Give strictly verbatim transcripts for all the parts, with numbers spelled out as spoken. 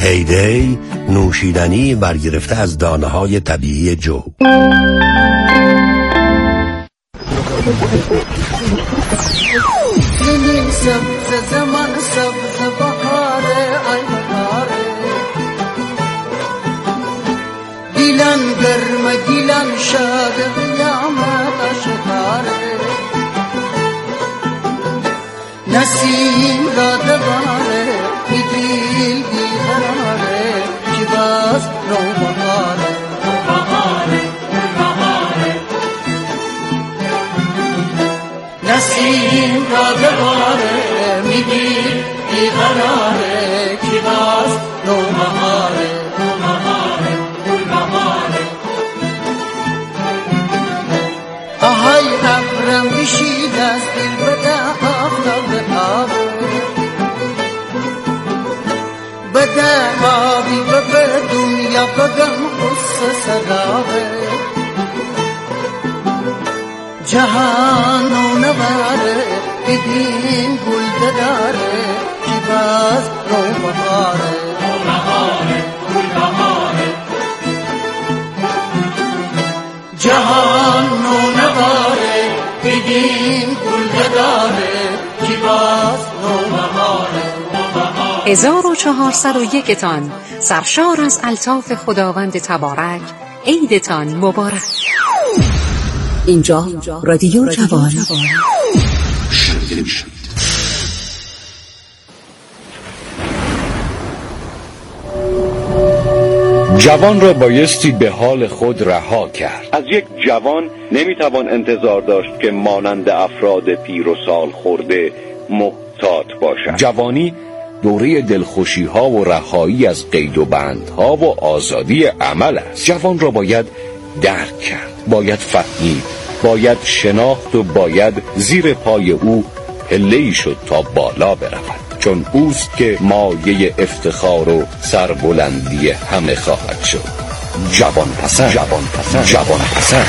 هیدی، نوشیدنی برگرفته از دانه های طبیعی جو. سبز زمان سبز بهاره ای بهاره گیلان گرم گیلان شاد قیامت اشتاره نسیم را دواره بیدیل بیقراره که باز رو بهاره بهاره بهاره نسیم را دواره میگیر بیقراره که باز رو بهاره بهاره بهاره آهای ابرم بشید از دل بده آفتاب آبه بده آبی به دنیا بگم قصه صدابه جهان و نواره بدین گل داره که باز رو بهاره بهاره بهاره جهان و نواره بدین گل داره که باز رو بهاره هزار و چهارصد و یک تان سرشار از الطاف خداوند تبارک. عیدتان مبارک. اینجا رادیو جوان. جوان را بایستی به حال خود رها کرد. از یک جوان نمیتوان انتظار داشت که مانند افراد پیر و سال خورده محتاط باشد. جوانی دوره دلخوشی ها و رهایی از قید و بندها و آزادی عمل است. جوان را باید درک کرد، باید فهمید، باید شناخت و باید زیر پای او پله‌ای شد تا بالا برود، چون اوست که مایه افتخار و سربلندی همه خواهد شد. جوان پسند، جوان پسند، جوان پسند.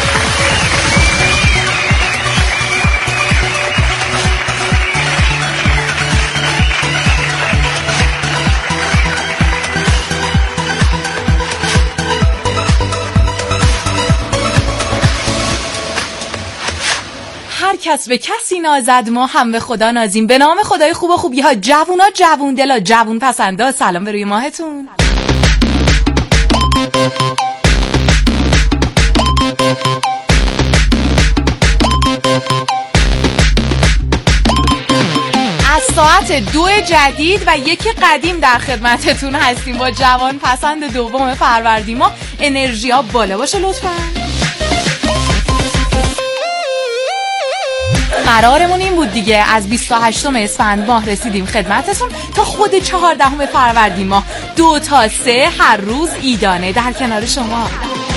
کس به کسی نازد ما هم به خدا نازیم. به نام خدای خوب و خوبی ها، جوونا، جوون دلا، جوون پسندا، سلام به روی ماهتون. از ساعت دو جدید و یکی قدیم در خدمتتون هستیم با جوان پسند دوم فروردین ماه. انرژی ها بالا باشه لطفاً. قرارمون این بود دیگه، از بیست و هشتم اسفند ماه رسیدیم خدمتتون تا خود چهاردهم فروردین ماه، دو تا سه هر روز عیدانه در کنار شما.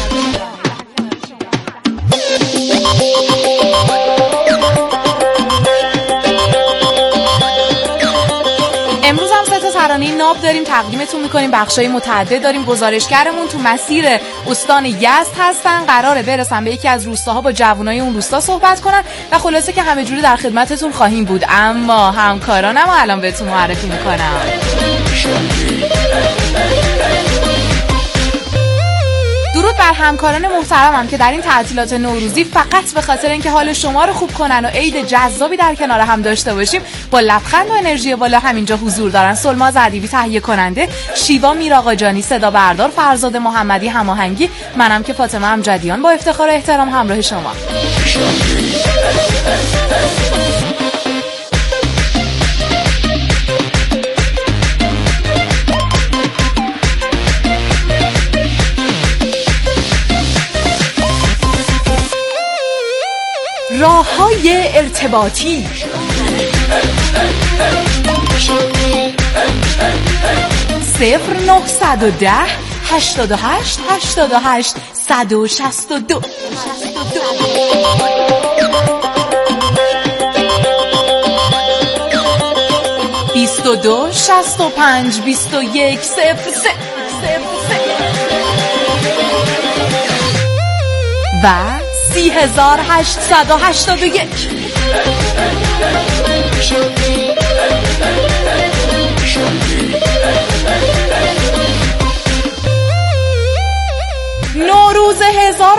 امروز هم سه تا ترانه ناب داریم تقدیمتون میکنیم، بخشای متعدد داریم. گزارشگرمون تو مسیر استان یزد هستن، قراره برسن به یکی از روستاها با جوانای اون روستا صحبت کنن و خلاصه که همه جوری در خدمتتون خواهیم بود. اما همکارانم الان بهتون معرفی میکنم. درود بر همکاران محترمم که در این تعطیلات نوروزی فقط به خاطر اینکه حال شما رو خوب کنن و عید جذابی در کنار هم داشته باشیم با لبخند و انرژی بالا همینجا حضور دارن. سلما زدیبی تهیه کننده، شیوا میراقاجانی صدا بردار، فرزاد محمدی هماهنگی، منم که فاطمه امجدیان با افتخار و احترام همراه شما. راه‌های ارتباطی صفر نهصد و ده هشتاد و هشت هشتاد و هشت صد و شصت و دو بیست و دو شصت و پنج بیست و یک صفر سه و سی هزار هشتصد و هشتاد و یک.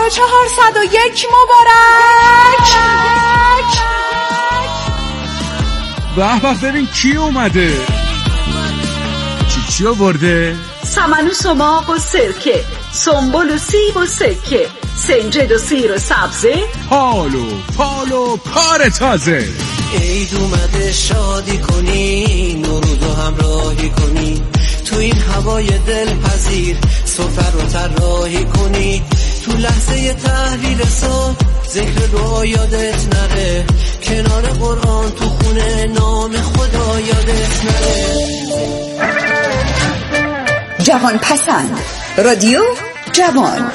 و چهارصد و یک مبارک. به به ببین کی اومده. چی چی آورده؟ سمن و سماق و سرکه، سنبل و سیب و سکه، سنجد و سیر و سبزه، پالو پالو کار تازه. عید اومده شادی کنی، نورو همراهی کنی، تو این هوای دلپذیر سفر رو طراحی کنی، تو لحظه تحویل صبح ذکر دعا یادت نره، کنار قرآن تو خونه نام خدا یادت نره. جوان پسند رادیو جوان.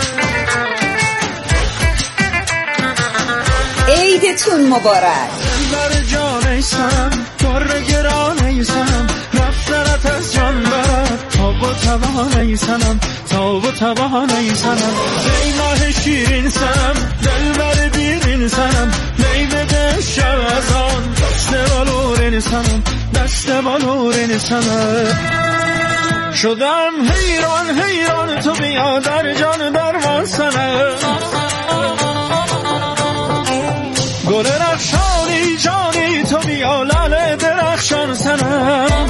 عیدتون مبارک. دلبر جان ایسم کار گران ایسم، رفتنت از جان برد تاب و توان ایسنم، تاب و توان ایسنم. ای ماه شیرین سنم دلبر بیرین سنم، می بده شب از آن دست بالورین سنم، دست بالورین سنم. شدم حیران حیران تو بیا در جان درمان سنم، گل رخشانی جانی تو بیا لال درخشان سنم.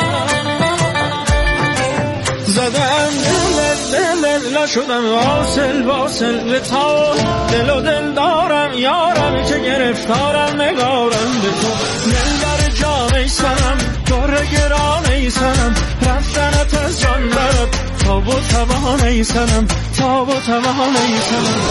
زدم دل دل دل شدم واصل واصل به تا، دل و دل دارم یارم که گرفتارم نگارم به تو. دل در جان ایسنم دور گران ایسنم، رفتنت از جان برد تاب و توان ایسنم، تاب و توان ایسنم.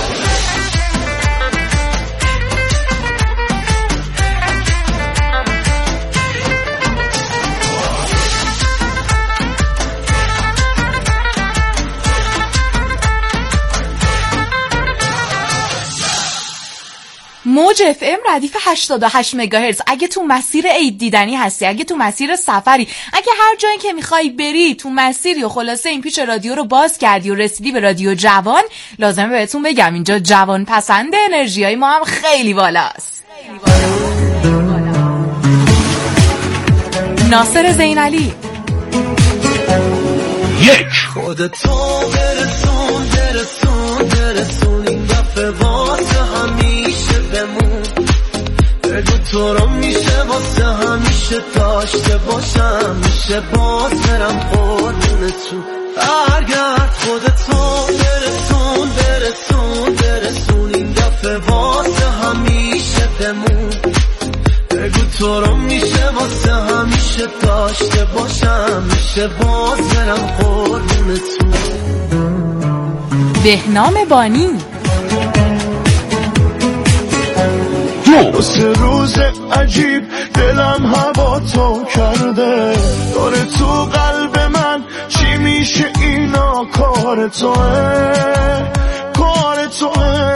موج اف ام ردیف هشتاد و هشت مگاهرتز. اگه تو مسیر عید دیدنی هستی، اگه تو مسیر سفری، اگه هر جایی که میخوای بری تو مسیری و خلاصه این پیچ رادیو رو باز کردی و رسیدی به رادیو جوان، لازمه بهتون بگم اینجا جوان پسند، انرژیای ما هم خیلی بالاست. ناصر زینعلی. یک خودتو برسون برسون برسون، این دفعه واسه همیشه بمون، بگو تو رو میشه واسه همیشه داشته باشم، میشه باز برم قربونتون. برگرد خودتو برسون برسون برسون، این دفعه واسه همیشه بمون، بگو تو رو میشه واسه همیشه داشته باشم، میشه باز برم قربونتون. بهنام بانی. واسه روز عجیب دلم هوا تو کرده، داره تو قلب من چی میشه اینا کار توه، کار توه.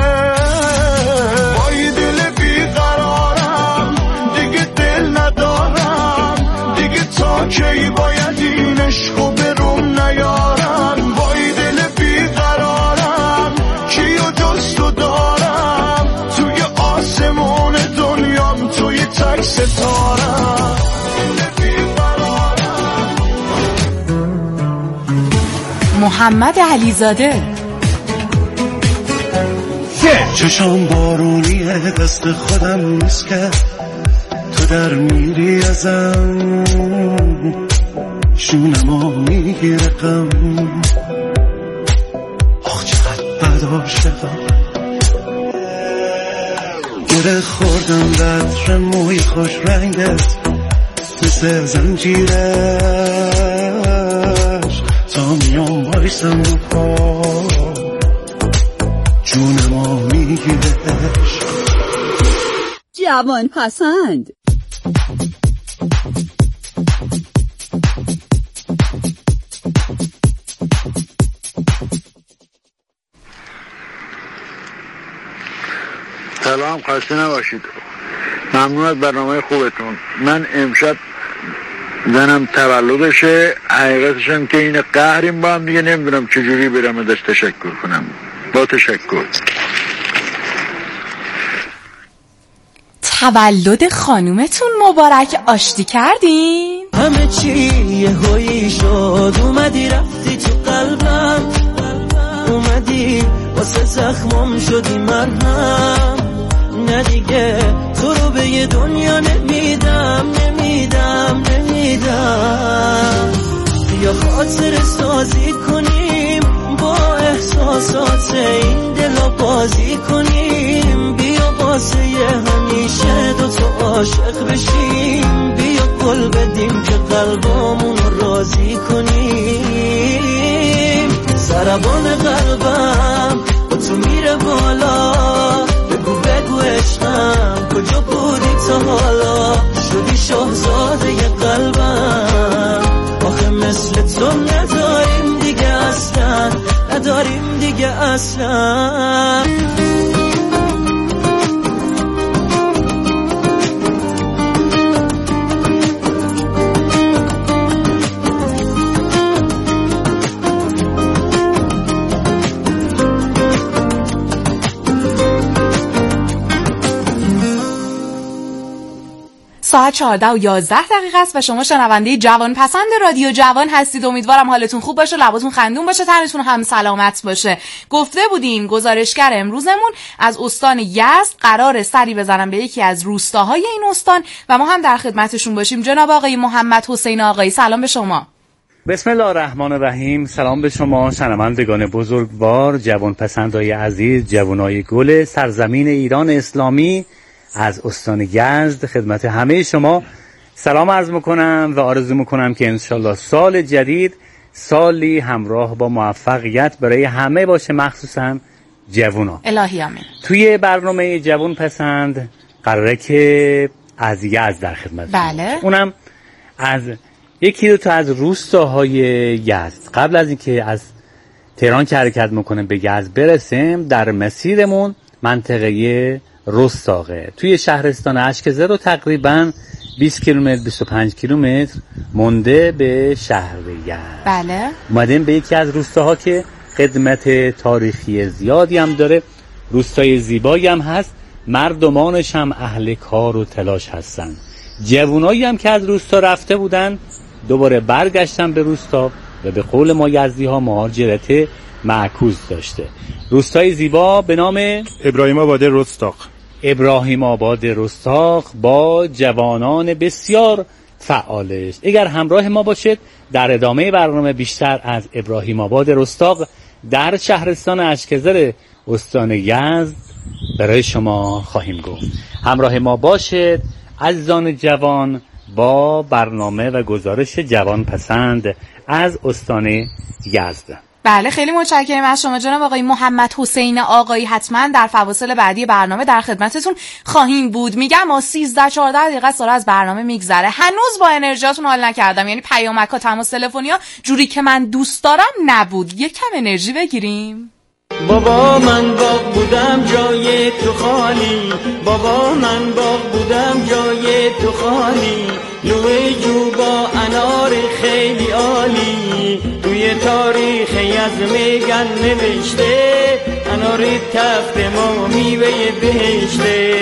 وای دل بیقرارم دیگه دل ندارم، دیگه تا کی باید این عشقو بروم نیارم. وای دل بیقرارم کیو جز تو دارم، توی آسمون دنیام توی تک ستارم. محمد علیزاده. چشام بارونیه دست خودم نیست که تو در میری ازم، شونمو میگیره غم، آخ چقدر بد عاشقم. گره خوردم به عطر موی خوش رنگت، مثل زنجیرش تا میام بایستم رو پا، جونمو میگیرش. جوان پسند. سلام، خسته نباشید. ممنون از برنامه خوبتون. من امشب زنم تولدشه، حقیقتش هم که این قهریم با هم دیگه، نمیدونم چجوری برم ازش تشکر کنم. با تشکر. تولد خانومتون مبارک. آشتی کردین؟ همه چی یه هایی شد، اومدی رفتی تو قلبم، اومدی اومدی واسه زخمم شدی مرهم، نه دیگه تو رو به یه دنیا نمیدم نمیدم نمیدم. یا خاطر سازی کنیم با احساسات این دل بازی کنیم، بیا واسه یه همیشه دوتا عاشق بشیم، بیا قول بدیم که قلبامون راضی کنیم. ضربان قلبم با تو میره بالا، بگو بگو عشقم کجا بودی تا حالا، شدی شاهزاده ی قلبم. آخه مثل تو نداریم دیگه اصلا، نداریم دیگه اصلا. ساعت چهارده و یازده دقیقه است و شما شنونده جوان پسند رادیو جوان هستید. امیدوارم حالتون خوب باشه، لباتون خندون باشه، تنتون هم سلامت باشه. گفته بودیم گزارشگر امروزمون از استان یزد قرار سری بزنن به یکی از روستاهای این استان و ما هم در خدمتشون باشیم. جناب آقای محمد حسین آقایی، سلام به شما. بسم الله الرحمن الرحیم. سلام به شما شنوندگان بزرگوار، جوان پسندای عزیز، جوانای گل سرزمین ایران اسلامی از استان یزد. خدمت همه شما سلام عرض میکنم و آرزو میکنم که انشالله سال جدید سالی همراه با موفقیت برای همه باشه، مخصوصا جوونا. الهی آمین. توی برنامه جوان پسند قراره که از یزد در خدمت بله. اونم از یکی دو تا از روستاهای یزد. قبل از اینکه از تهران که حرکت میکنیم به یزد برسیم، در مسیرمون منطقه رستاقه توی شهرستان اشکزه رو تقریبا بیست کیلومتر بیست و پنج کیلومتر مونده به شهر یزد. بله. اومدیم به یکی از روستاها که خدمت تاریخی زیادی هم داره، روستای زیبایی هم هست، مردمانش هم اهل کار و تلاش هستن. جوانایی هم که از روستا رفته بودن دوباره برگشتن به روستا و به قول ما یزدی ها مهاجرت معکوس داشته. روستای زیبا به نام ابراهیم آباد رستاق. ابراهیم آباد رستاق با جوانان بسیار فعالش. اگر همراه ما باشید در ادامه برنامه بیشتر از ابراهیم آباد رستاق در شهرستان اشکزر استان یزد برای شما خواهیم گفت. همراه ما باشید عزیزان جوان با برنامه و گزارش جوان پسند از استان یزد. بله خیلی متشکرم از شما جناب آقای محمد حسین آقایی. حتما در فواصل بعدی برنامه در خدمتتون خواهیم بود. میگم ما سیزده چهارده دقیقه سال از برنامه میگذره، هنوز با انرژیاتون حال نکردم، یعنی پیامک‌ها، تماس تلفنی‌ها جوری که من دوست دارم نبود. یکم انرژی بگیریم. بابا من باغ بودم جای تو خالی، بابا من باغ بودم جای تو خالی، لوی جو با انار خیلی عالی، توی تاریخ یزد میگن نوشته، انار تفت ما میوه بهشته،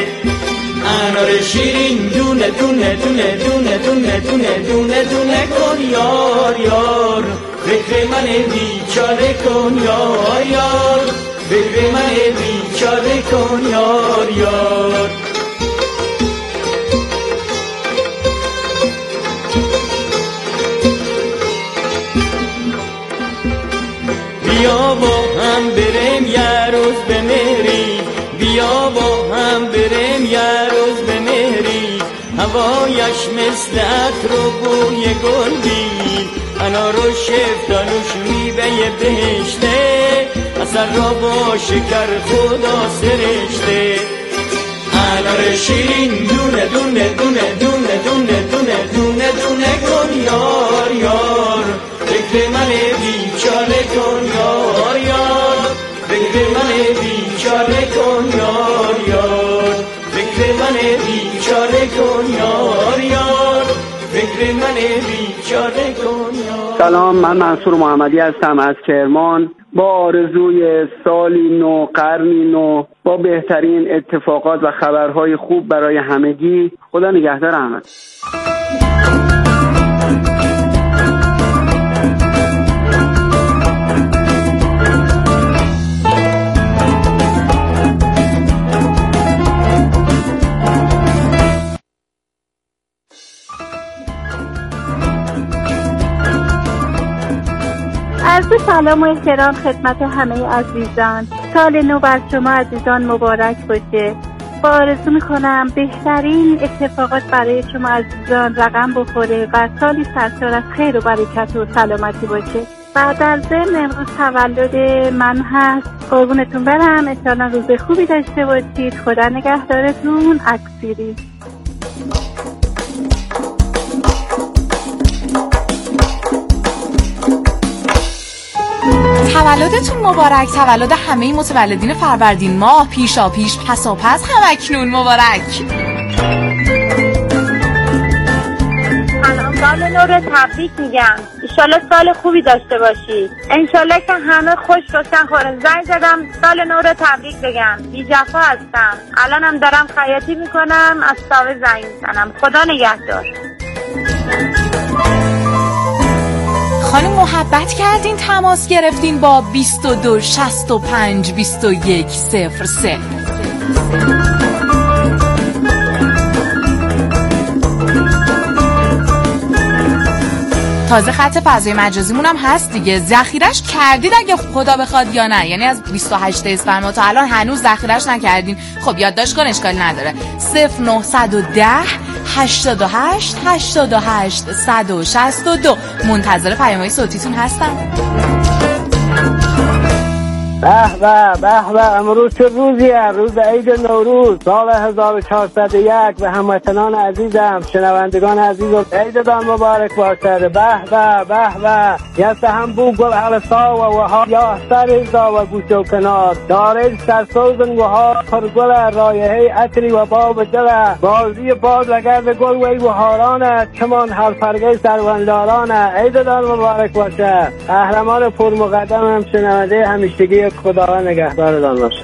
انار شیرین دونه دونه دونه دونه دونه دونه دونه دونه کن یار یار، فکر من بیچاره کن یار یار، فکر من بیچاره کن یار یار. بیا با هم بریم یه روز به مهری، بیا با هم بریم یه روز به مهری، هوایش مثل عطر و بوی گل بی، انار و شفتالوش میوه بهشته، اثر را با شکر خدا سرشته، انار شیرین دونه دونه دونه دونه دونه دونه دونه دونه کن یار یار، فکر من بیچاره کن یار یار، فکر من بیچاره کن یار یار، فکر من بیچاره کن یار یار، فکر من بیچاره کن یار. سلام، من منصور محمدی هستم از کرمان با آرزوی سالی نو، قرنی نو با بهترین اتفاقات و خبرهای خوب برای همگی. خدا نگهدار همه. عرض سلام و احترام خدمت همه عزیزان. سال نو بر شما عزیزان مبارک باشه. با آرزو میکنم بهترین اتفاقات برای شما عزیزان رقم بخوره و سالی سرشار از خیر و برکت و سلامتی باشه. و در ضمن امروز تولد من هست. قربونتون برم. انشاءالله روز خوبی داشته باشید. خدا نگهدارتون. اکسیری. تولدتون مبارک. تولد همه متولدین فروردین ماه پیشا پیش پسا پس هم اکنون مبارک. سال نو رو تبریک میگم. انشالله سال خوبی داشته باشید. انشالله که همه خوش باشن. خورن زنگ زدم سال نو رو تبریک بگم. بی جفا هستم. الانم دارم خیاطی میکنم. از ساوه زنگ میزنم. خدا نگهدار. خانم محبت کردین تماس گرفتین با بیست و دو شصت و پنج بیست و یک صفر سه. تازه خط فضای مجازیمون هم هست دیگه. ذخیرش کردید اگه خدا بخواد یا نه؟ یعنی از بیست و هشت اسفند تا الان هنوز ذخیرش نکردین. خب یادداشت کن، اشکالی نداره. صفر نه یک صفر هشتاد و هشت هشتاد و هشت صد و شصت و دو. منتظر پیام‌های صوتیتون هستم. به به به به امروز چه روزیه؟ روز عید نوروز سال هزار و چهارصد و یک. به هموطنان عزیزم، شنوندگان عزیزم، عیدتان مبارک باشد. به به به به یست هم بو گل علسا و وها یا سر ازا و گوش و کنار داره سرسوزن وها پرگل رایحه عطری و باب دل بازی باز لگرد گل وی وهارانه چمان هر فرگه سروندارانه. عیدتان مبارک باشد. قهرمان پرمقدمم شنونده همیشگی خدا نگهدارتان باشه.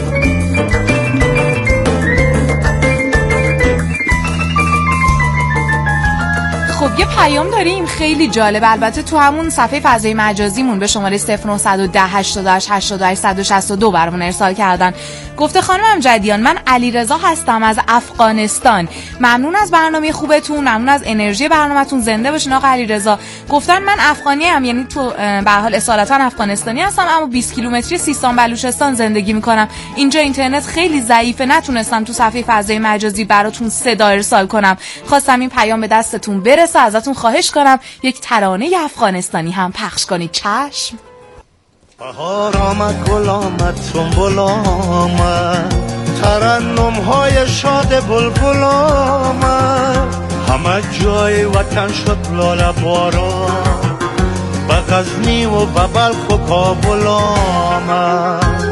خب یه پیام داریم خیلی جالب. البته تو همون صفحه فضای مجازیمون به شماره صفر نه یک صفر هشتاد و هشت هشتاد و هشت صد و شصت و دو برامون ارسال کردن. گفته خانم امجدیان من علیرضا هستم از افغانستان. ممنون از برنامه خوبتون، ممنون از انرژی برنامه‌تون. زنده باشین آقا علیرضا. گفتن من افغانی ام، یعنی تو به هر حال اصالتا افغانستانی هستم اما بیست کیلومتری سیستان بلوچستان زندگی میکنم. اینجا اینترنت خیلی ضعیفه، نتونستم تو صفحه فضای مجازی براتون صدا ارسال کنم. خواستم این پیام به دستتون برسه، ازتون خواهش کنم یک ترانه افغانستانی هم پخش کنید. چشم. بهار آمد، گل آمد، سنبل آمد، ترنم های شاد بلبل آمد، همه جای وطن شد لاله باران، به غزنی و به بلخ و کابل آمد.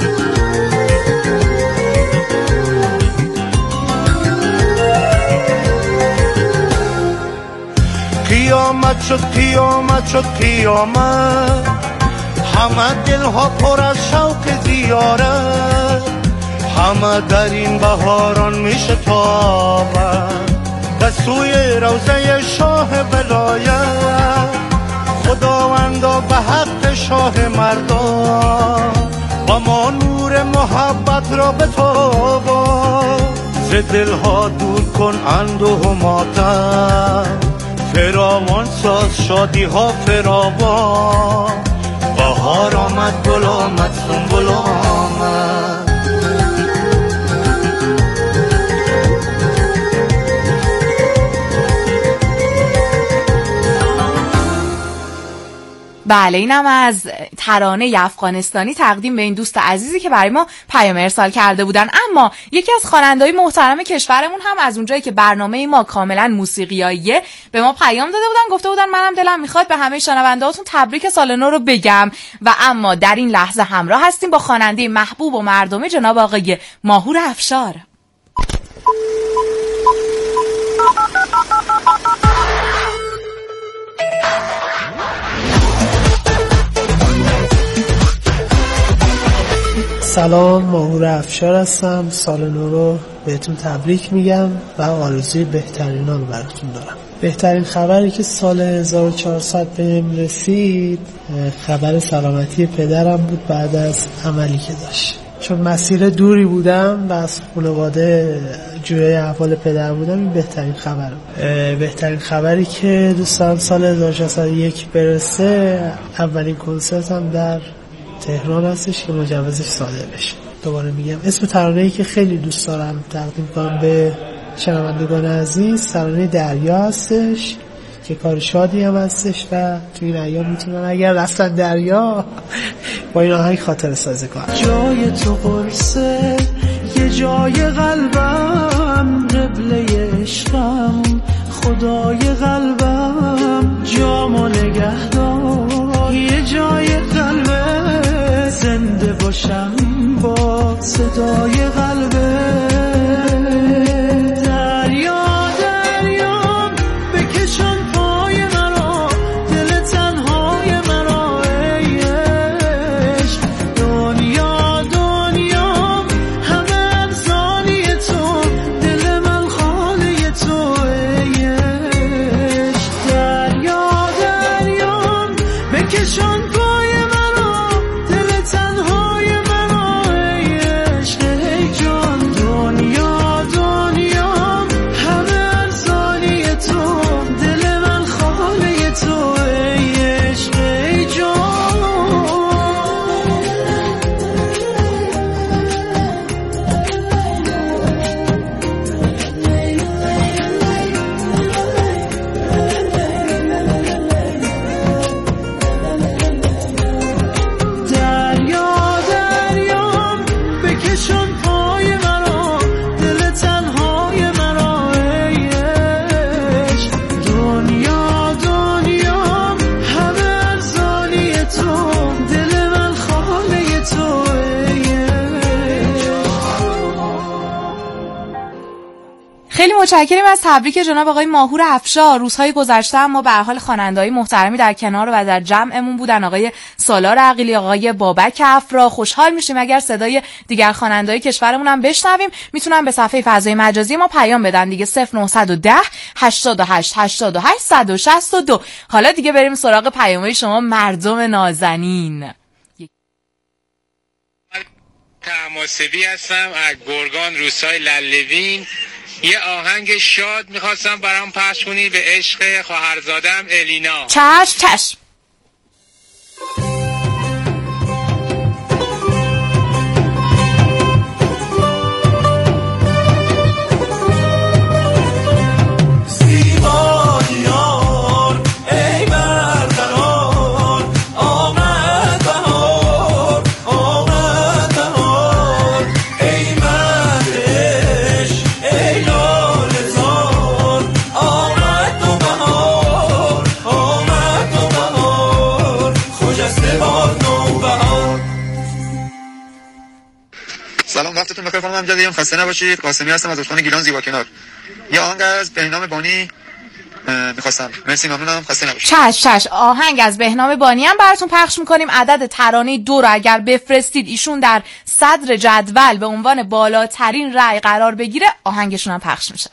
قیامت شد قیامت شد قیامت، همه دل ها پر از شوق زیارت، همه در این بهاران میشه تابد به سوی روضه شاه ولایت. خداوندا به حق شاه مردان با ما نور محبت را بتابا، ز دل ها دور کن اندوه و ماتم، فراوان ساز شادی ها فراوان. بهار آمد، گل آمد، سنبل آمد. بله اینم از ترانه افغانستانی تقدیم به این دوست عزیزی که برای ما پیام ارسال کرده بودن. اما یکی از خواننده‌های محترم کشورمون هم از اونجایی که برنامه ما کاملا موسیقیاییه به ما پیام داده بودن، گفته بودن منم دلم میخواد به همه شنونده‌هاتون تبریک سال نو رو بگم. و اما در این لحظه همراه هستیم با خواننده محبوب و مردمی جناب آقای ماهور افشار. سلام، ماهور افشار هستم. سال نو رو بهتون تبریک میگم و آرزوی بهترین رو براتون دارم. بهترین خبری که سال هزار و چهارصد بهم رسید خبر سلامتی پدرم بود بعد از عملی که داشت. چون مسیر دوری بودم و از خانواده جویای احوال پدر بودم، این بهترین خبر بهترین خبری که دوست دارم سال هزار و ششصد و یک برسه، اولین کنسرتم در تهران هستش که مجوزش صادر بشه. دوباره میگم اسم ترانه‌ای که خیلی دوست دارم تقدیم کنم به شنوندگان عزیز ترانه دریا هستش که کار شادی هم هستش و تو این ایام میتونن اگر رفتن دریا با این آهنگ خاطره سازی کنن. جای تو قرصه یه جای قلبم، قبله عشقم خدای قلبم، جامو نگهدار یه جای قلبه، زنده باشم با صدای قلبه. دریا دریا بکشن پای مرا، دل تنهای مرا ای عشق. دنیا دنیا همه افسانه تو، دل من خانه تو ای عشق. دریا دریا بکشن پای مرا، دل تنهای مرا ای عشق ای جان. دنیا دنیا همه افسانه تو، دل من خانه تو ای عشق ای جان. دریا دریا بکشن پای مرا، دل تنهای مرا ای عشق. دنیا دنیا همه افسانه تو، دل من خانه تو ای عشق. خیلی متشکریم از تبریک جناب آقای ماهور افشار. روزهای گذشته ما به هر حال خواننده‌های محترمی در کنار و در جمعمون بودن، آقای سالار عقیلی، آقای بابک افرا. خوشحال میشیم اگر صدای دیگر خواننده‌های کشورمون هم بشنویم. میتونن به صفحه فضای مجازی ما پیام بدن دیگه، صفر نه یک صفر هشتاد و هشت هشتاد و هشت صد و شصت و دو. حالا دیگه بریم سراغ پیام‌های شما مردم نازنین. تماسبی هستم از گرگان روستای للوین. یه آهنگ شاد میخواستم برام پخش کنی به عشق خواهرزادم الینا. چشم چشم. زیباییان ای برقرار، آمد بهار آمد بهار، ای مردش ای لاله زار، آمد تو بهار آمد تو بهار، خجسته باد نو بهار. سلام، وقتتون بخیر خانم امجدی، خسته نباشید. قاسمی هستم از استان گیلان زیبا کنار. یه آهنگ از بهنام بانی میخواستم. مرسی، ممنونم، خسته نباشید. چش چش. آهنگ از بهنام بانی هم براتون پخش میکنیم. عدد ترانه دو رو اگر بفرستید ایشون در صدر جدول به عنوان بالاترین رأی قرار بگیره، آهنگشون هم پخش میشه.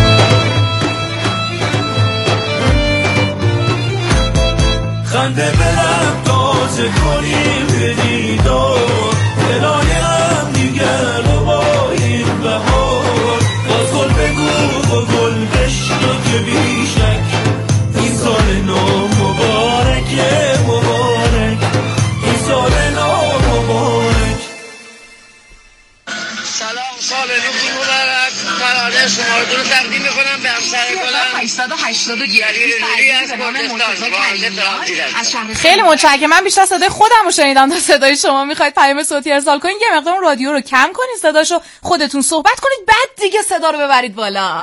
خنده برم تازه کنیم به دیدار، دلای هم دیگر رو با این بهار. باز گل بگو و گل بشنو که بیشک، این سال نو مبارکه مبارک، این سال نو مبارک. سلام، سال نو مبارک. ترانه شما رو تقدیم میکنم به همسر گلم هشتصد و هشتاد و یک خیلی متشکرم. من بیشتر صدای خودم رو شنیدم تا صدای شما. میخواید پیام صوتی ارسال کنید، یه مقدار رادیو رو کم کنید، صداشو خودتون صحبت کنید، بعد دیگه صدا رو ببرید بالا.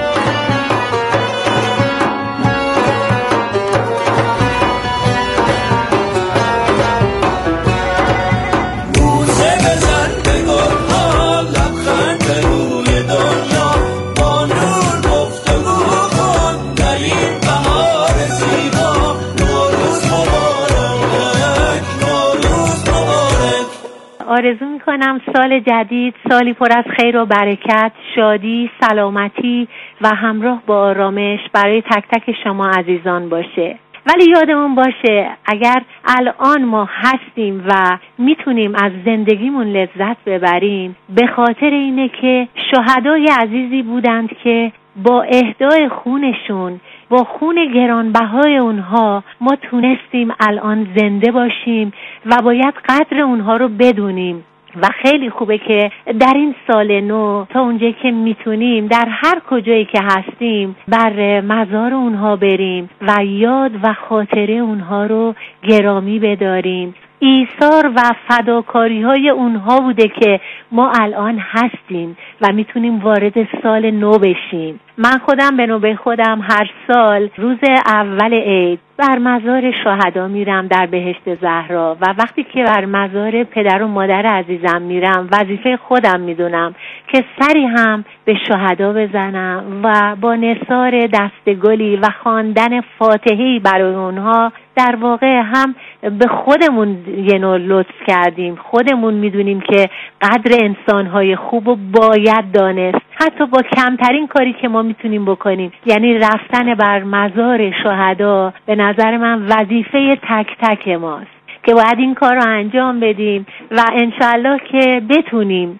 آرزو میکنم سال جدید سالی پر از خیر و برکت، شادی، سلامتی و همراه با آرامش برای تک تک شما عزیزان باشه. ولی یادمون باشه اگر الان ما هستیم و میتونیم از زندگیمون لذت ببریم به خاطر اینه که شهدای عزیزی بودند که با اهدای خونشون، با خون گرانبهای اونها ما تونستیم الان زنده باشیم و باید قدر اونها رو بدونیم. و خیلی خوبه که در این سال نو تا اونجایی که میتونیم در هر کجایی که هستیم بر مزار اونها بریم و یاد و خاطره اونها رو گرامی بداریم. ایثار و فداکاری های اونها بوده که ما الان هستیم و میتونیم وارد سال نو بشیم. من خودم به نوبه خودم هر سال روز اول عید بر مزار شهدا میرم در بهشت زهرا و وقتی که بر مزار پدر و مادر عزیزم میرم وظیفه خودم میدونم که سری هم به شهدا بزنم و با نثار دستگلی و خواندن فاتحه‌ای برای اونها در واقع هم به خودمون یه نوع لطف کردیم. خودمون میدونیم که قدر انسانهای خوب رو باید دانست، حتی با کمترین کاری که ما میتونیم بکنیم. یعنی رفتن بر مزار شهدا به نظر من وظیفه تک تک ماست که باید این کار رو انجام بدیم و انشالله که بتونیم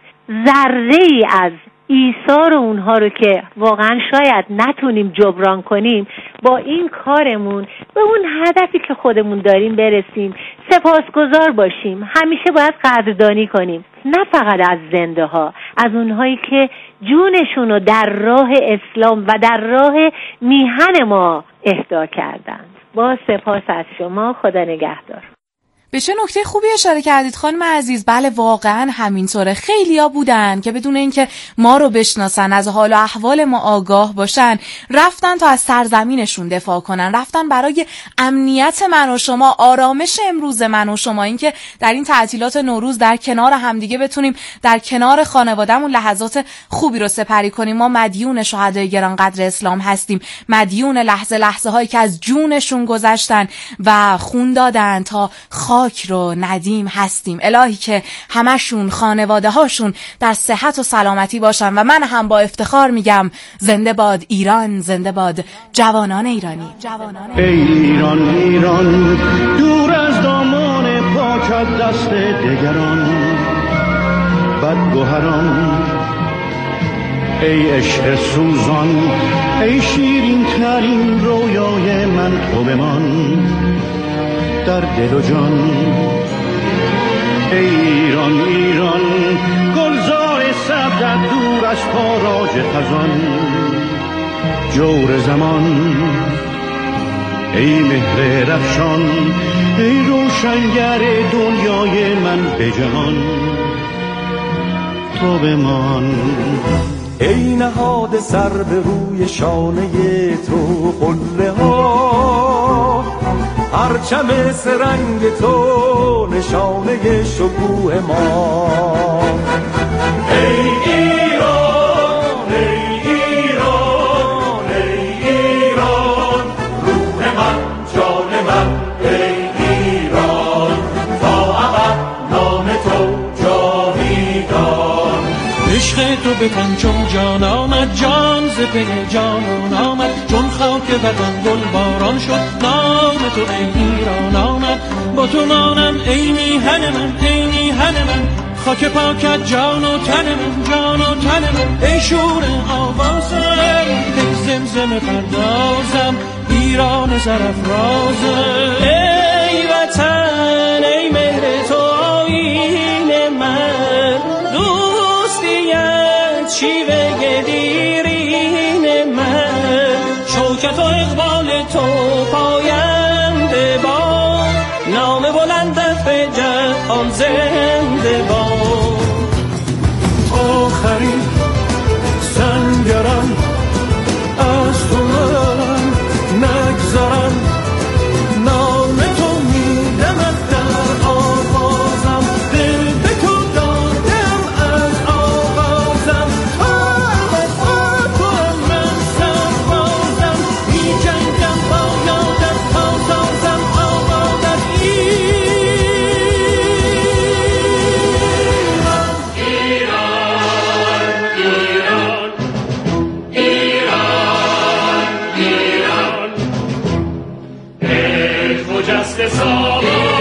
ذره‌ای از ایثار اونها رو که واقعا شاید نتونیم جبران کنیم با این کارمون به اون هدفی که خودمون داریم برسیم. سپاسگزار باشیم، همیشه باید قدردانی کنیم، نه فقط از زنده ها، از اونهایی که جونشون رو در راه اسلام و در راه میهن ما اهدا کردند. با سپاس از شما، خدا نگهدار. به چه نکته خوبی اشاره کردید خانم عزیز. بله واقعا همینطوره. خیلیا بودن که بدون اینکه ما رو بشناسن، از حال و احوال ما آگاه باشن، رفتن تا از سرزمینشون دفاع کنن، رفتن برای امنیت من و شما، آرامش امروز من و شما، اینکه در این تعطیلات نوروز در کنار همدیگه بتونیم در کنار خانوادهمون لحظات خوبی رو سپری کنیم. ما مدیون شهدای گرانقدر اسلام هستیم، مدیون لحظه لحظه هایی که از جونشون گذشتن و خون دادن تا خاک رو ندیم هستیم. الهی که همشون، خانواده هاشون در صحت و سلامتی باشن و من هم با افتخار میگم زنده باد ایران، زنده باد جوانان ایرانی. جوانان ای ایران ایران، دور از دامان پاکت دست دگران بدگوهران. ای عشق سوزان، ای شیرین ترین رویای من تو بمان در دل و جان. ای ایران ایران، گلزار سبزت دور از تاراج خزان جور زمان. ای مهر رخشان، ای روشنگر دنیای من به جهان تو بمان. ای نهاد سر به روی شانه تو قله ها، پرچم سرنگ تو نشانه شکوه ما. ای ایران ای ایران ای ایران، روح من جان من ای ایران، تا ابد نام تو جاویدان. عشق تو به تن چون جان آمد، جان ز پی جانان آمد، چون خاک وطن گل باران شد، نام تو ای ایران آمد. با تو مانم ای میهن من، ای میهن من، خاک پاکت جان و تن من، جان و تن من. ای شور آوازم، ای زمزم پردازم، ایران سرافرازم. ای وطن ای مهر تو آیین من، دوستیت شیوه دیرین من، شوکت و اقبال تو پاینده با، نام بلندت به جهان زنده با.